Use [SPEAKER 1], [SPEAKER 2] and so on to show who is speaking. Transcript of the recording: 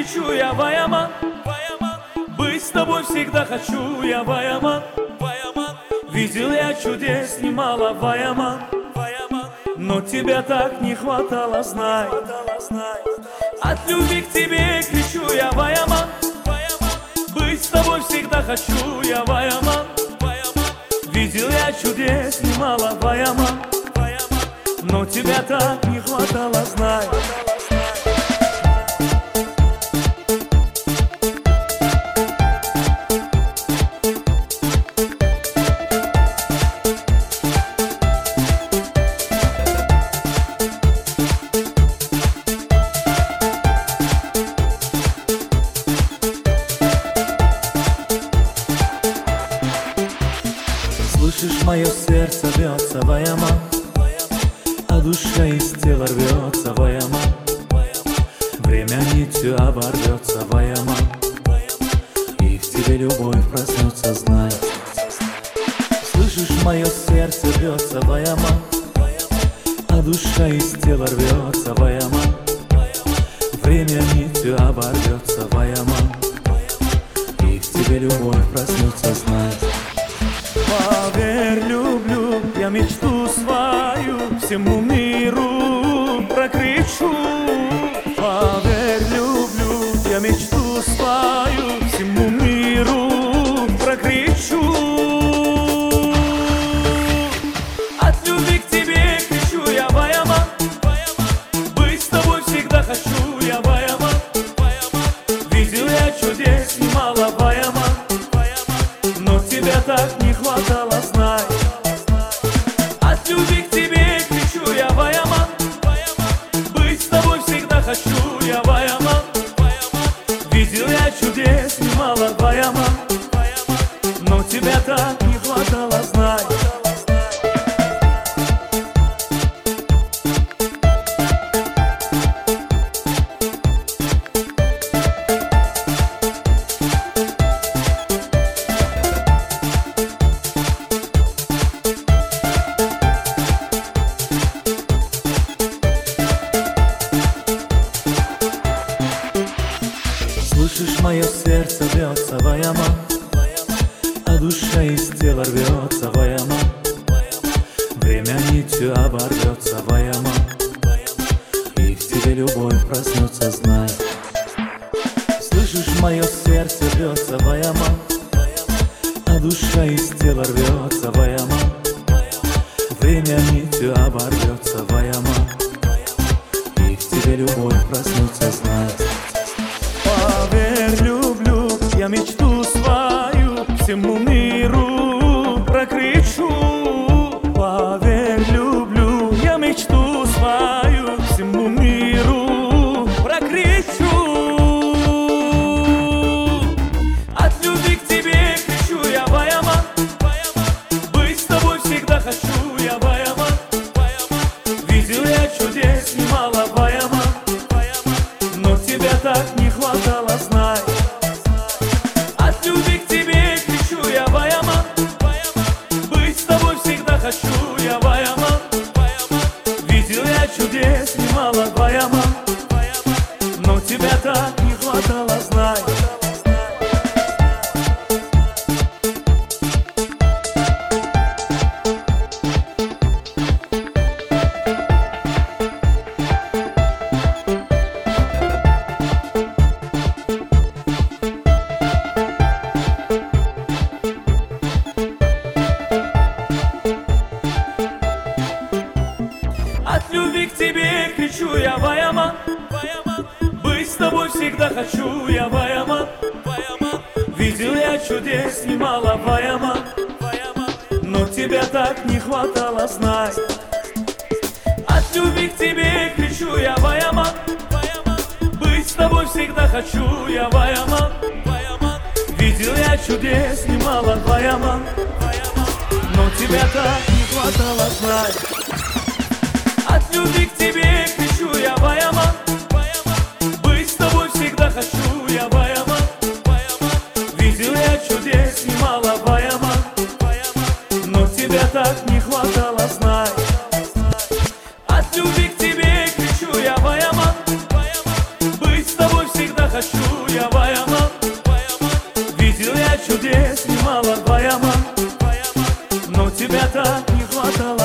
[SPEAKER 1] кричу я, Ваяман, быть с тобой всегда хочу я, Ваяман. Видел я чудес немало, Ваяман, но тебя так не хватало, знай. От любви к тебе кричу я, Ваяман, быть с тобой всегда хочу я, Ваяман. Видел я чудес немало, Ваяман, но тебя так не хватало, знай.
[SPEAKER 2] Слышишь, мое сердце бьется, Ваяман, а душа из тела рвется, Ваяман. Время нитью оборвется, Ваяман, и в тебе любовь проснется, знай. Слышишь, мое сердце бьется, Ваяман, а душа из тела рвется, Ваяман. Время нитью оборвется, Ваяман, и в тебе любовь проснется, знай.
[SPEAKER 1] Поверь, люблю, я мечту свою всему миру прокричу. Поверь, люблю, я мечту свою всему миру прокричу. От любви к тебе кричу я, Ваяман, быть с тобой всегда хочу я, Ваяман. Видел я чудес немало, Ваяман, но тебя так не хватало, знай. От любви к тебе кричу я, Ваяман, быть с тобой всегда хочу я, Ваяман. Видел я чудес немало, Ваяман, но тебя так не хватало, знай.
[SPEAKER 2] Слышишь, мое сердце бьется, Ваяман, а душа из тела рвется, Ваяман. Время нитью оборвется, Ваяман, и в тебе любовь проснется, знай. Слышишь, мое сердце бьется, Ваяман, а душа из тела рвется, Ваяман. Время нитью оборвется, Ваяман, и в тебе любовь проснется, знай.
[SPEAKER 1] Поверь, люблю, я мечту свою всему миру прокричу. Поверь, люблю, я мечту свою всему миру прокричу. От любви к тебе кричу я, Ваяман, быть с тобой всегда хочу я, Ваяман. Видел я чудес немало, Ваяман, но тебя так не хватало, знай. От любви к тебе кричу я, Ваяман, быть с тобой всегда хочу я, Ваяман. Видел я чудес немало, Ваяман, но тебя так не хватало, знай. От любви к тебе кричу я, Ваяман, быть с тобой всегда хочу я, Ваяман. Видел я чудес немало, Ваяман, но тебя так не хватало, знай. От любви к тебе кричу я, Ваяман, быть с тобой всегда хочу я, Ваяман. Видел я чудес немало, Ваяман, но тебя так не хватало, знай. От любви к тебе кричу я, Ваяман, быть с тобой всегда хочу я, Ваяман. Видел я чудес немало, Ваяман, но тебя так не хватало, знай. От любви к тебе кричу я, Ваяман, быть с тобой всегда хочу
[SPEAKER 2] тебя так не хватало.